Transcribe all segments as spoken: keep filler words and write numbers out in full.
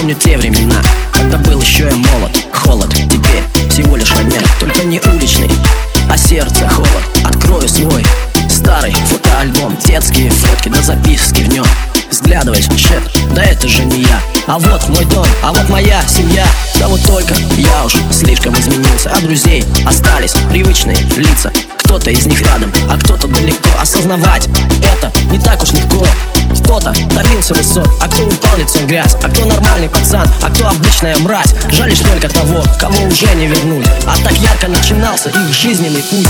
помню те времена, когда был еще я молод. Холод теперь всего лишь родня, только не уличный, а сердце холод. Открою свой старый фотоальбом, детские фотки да записки в нем. Взглядываясь в чат, да это же не я. А вот мой дом, а вот моя семья. Да вот только я уж слишком изменился, а друзей остались привычные лица. Кто-то из них рядом, а кто-то далеко. Осознавать это не так уж легко. Кто-то добился высот, а кто упал лицом в грязь. А кто нормальный пацан, а кто обычная мразь. Жаль лишь только того, кого уже не вернуть. А так ярко начинался их жизненный путь.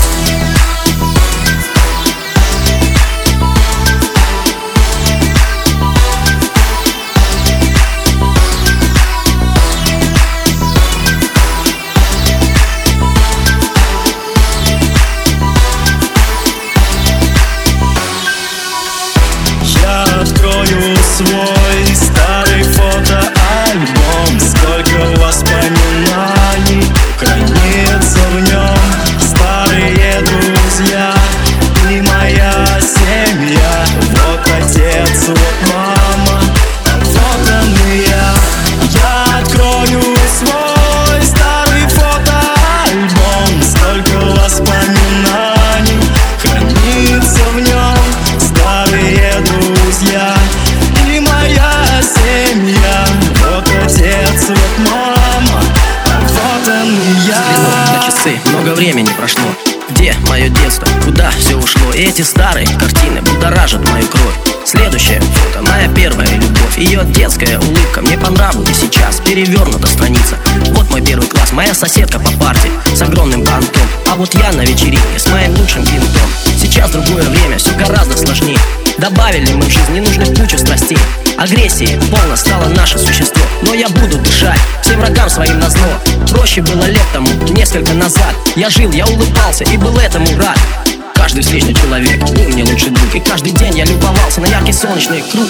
Открою свой старый фотоальбом, сколько воспоминаний хранится в нем. Старые друзья и моя семья. Вот отец, вот мама, вот он и я. Я открою свой старый фотоальбом, сколько воспоминаний хранится в нем. Старые друзья и моя семья. Вот отец, вот мама, вот он и я. Взглянув на часы, много времени прошло. Где мое детство, куда все ушло? И эти старые картины будоражат мою кровь. Следующее фото, моя первая любовь. Ее детская улыбка мне по нраву и сейчас. Перевернута страница. Вот мой первый класс, моя соседка по парте с огромным бантом. А вот я на вечеринке с моим лучшим винтом. Сейчас другое время, все гораздо сложнее. Добавили мы в жизнь ненужных кучу страстей. Агрессии полно стало наше существо. Но я буду дышать всем врагам своим назло. Проще было лет тому, несколько назад. Я жил, я улыбался и был этому рад. Каждый встречный человек был мне лучший друг. И каждый день я любовался на яркий солнечный круг.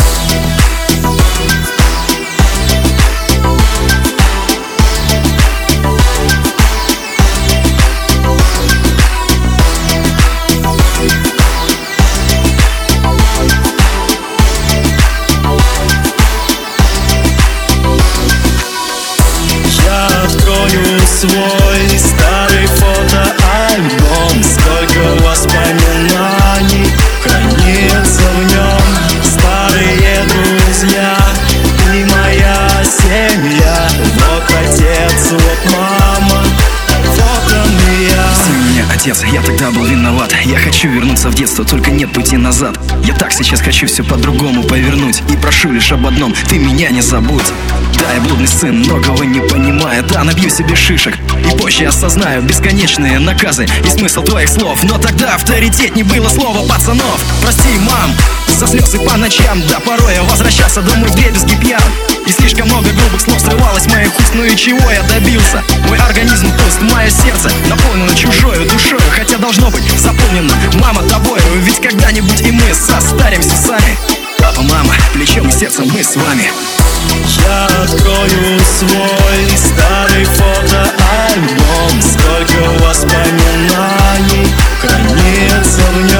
Открою свой старый фотоальбом, сколько воспоминаний хранится в нем. Старые друзья и моя семья. Вот отец, вот мама, вот он и я. Прости меня, отец, я тогда был виноват. Я хочу вернуться в детство, только нет пути назад. Я так сейчас хочу все по-другому повернуть. И прошу лишь об одном, ты меня не забудь. Да, я блудный сын, многого не понимаю. Да, набью себе шишек и позже осознаю бесконечные наказы и смысл твоих слов. Но тогда авторитетней было слово пацанов. Прости, мам, за слезы по ночам. Да, порой я возвращался домой вдребезги пьян. И слишком много грубых слов срывалось с моих уст. Ну и чего я добился? Мой организм пуст, мое сердце наполнено чужою душою. Хотя должно быть заполнено, мама, тобою. Ведь когда-нибудь и мы состаримся сами. Папа, мама, плечом и сердцем мы с вами. Я открою свой старый фотоальбом, сколько воспоминаний хранится в нем.